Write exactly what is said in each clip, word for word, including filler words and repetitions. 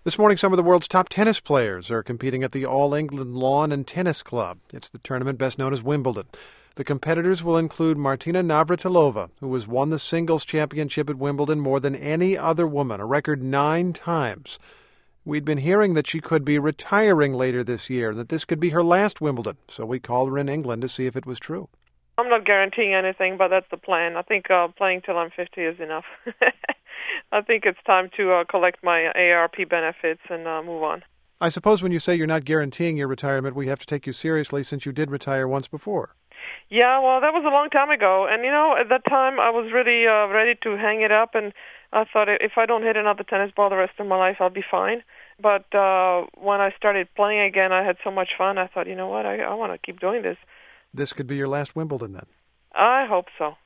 This morning, some of the world's top tennis players are competing at the All England Lawn and Tennis Club. It's the tournament best known as Wimbledon. The competitors will include Martina Navratilova, who has won the singles championship at Wimbledon more than any other woman, a record nine times. We'd been hearing that she could be retiring later this year, that this could be her last Wimbledon, so we called her in England to see if it was true. I'm not guaranteeing anything, but that's the plan. I think uh, playing till I'm fifty is enough. I think it's time to uh, collect my A A R P benefits and uh, move on. I suppose when you say you're not guaranteeing your retirement, we have to take you seriously since you did retire once before. Yeah, well, that was a long time ago. And, you know, at that time I was really uh, ready to hang it up, and I thought if I don't hit another tennis ball the rest of my life, I'll be fine. But uh, when I started playing again, I had so much fun. I thought, you know what, I, I want to keep doing this. This could be your last Wimbledon, then? I hope so.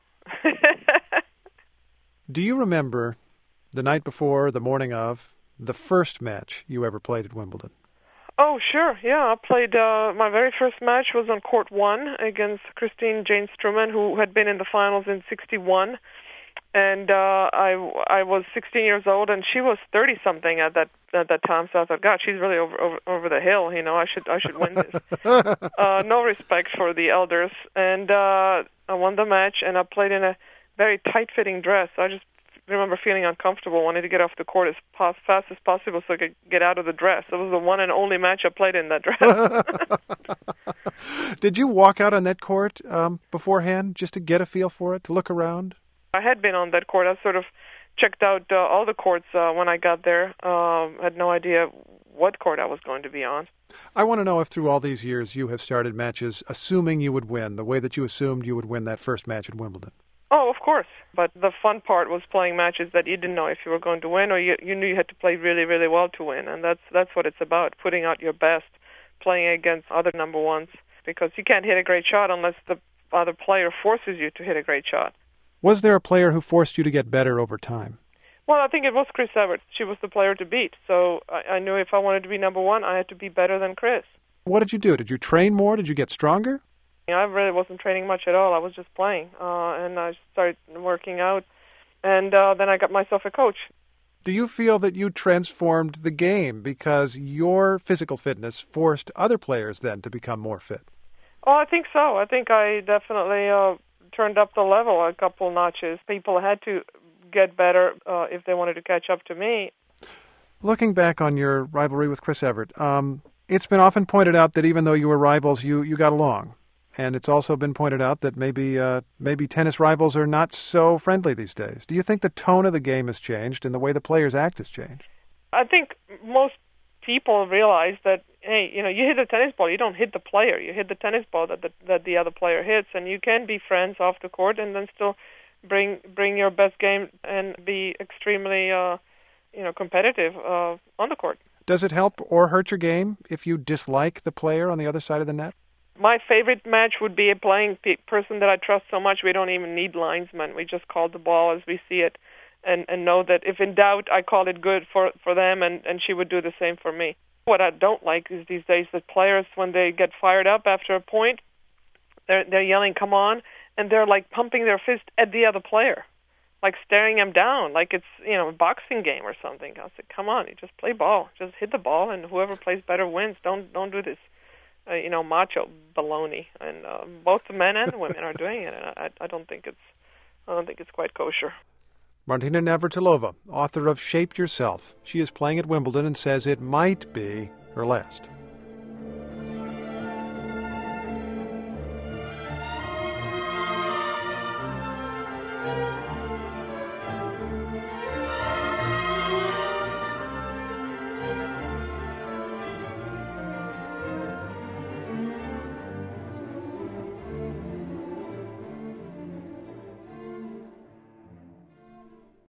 Do you remember the night before, the morning of, the first match you ever played at Wimbledon? Oh, sure, yeah. I played, uh, my very first match was on court one against Christine Jane Struman, who had been in the finals in sixty-one. And uh, I, I was sixteen years old, and she was thirty-something at that at that time. So I thought, God, she's really over over, over the hill. You know, I should I should win this. uh, no respect for the elders. And uh, I won the match, and I played in a very tight-fitting dress. I just remember feeling uncomfortable, wanting to get off the court as pos- fast as possible so I could get out of the dress. It was the one and only match I played in that dress. Did you walk out on that court um, beforehand just to get a feel for it, to look around? I had been on that court. I sort of checked out uh, all the courts uh, when I got there. Um, had no idea what court I was going to be on. I want to know if through all these years you have started matches assuming you would win, the way that you assumed you would win that first match at Wimbledon. Oh, of course. But the fun part was playing matches that you didn't know if you were going to win, or you, you knew you had to play really, really well to win. And that's that's what it's about, putting out your best, playing against other number ones. Because you can't hit a great shot unless the other player forces you to hit a great shot. Was there a player who forced you to get better over time? Well, I think it was Chris Evert. She was the player to beat. So I, I knew if I wanted to be number one, I had to be better than Chris. What did you do? Did you train more? Did you get stronger? I really wasn't training much at all. I was just playing. Uh, and I started working out. And uh, then I got myself a coach. Do you feel that you transformed the game because your physical fitness forced other players then to become more fit? Oh, I think so. I think I definitely uh, turned up the level a couple notches. People had to get better uh, if they wanted to catch up to me. Looking back on your rivalry with Chris Evert, um, it's been often pointed out that even though you were rivals, you, you got along. And it's also been pointed out that maybe uh, maybe tennis rivals are not so friendly these days. Do you think the tone of the game has changed and the way the players act has changed? I think most people realize that, hey, you know, you hit the tennis ball, you don't hit the player. You hit the tennis ball that the, that the other player hits, and you can be friends off the court and then still bring bring your best game and be extremely, uh, you know, competitive uh, on the court. Does it help or hurt your game if you dislike the player on the other side of the net? My favorite match would be a playing pe- person that I trust so much we don't even need linesmen. We just call the ball as we see it and, and know that if in doubt, I call it good for, for them, and, and she would do the same for me. What I don't like is these days that players, when they get fired up after a point, they're, they're yelling, come on, and they're like pumping their fist at the other player, like staring him down, like it's, you know, a boxing game or something. I said, come on, you just play ball. Just hit the ball, and whoever plays better wins. Don't don't do this. Uh, you know, macho baloney, and uh, both the men and the women are doing it, and I, I don't think it's, I don't think it's quite kosher. Martina Navratilova, author of Shape Yourself. She is playing at Wimbledon and says it might be her last.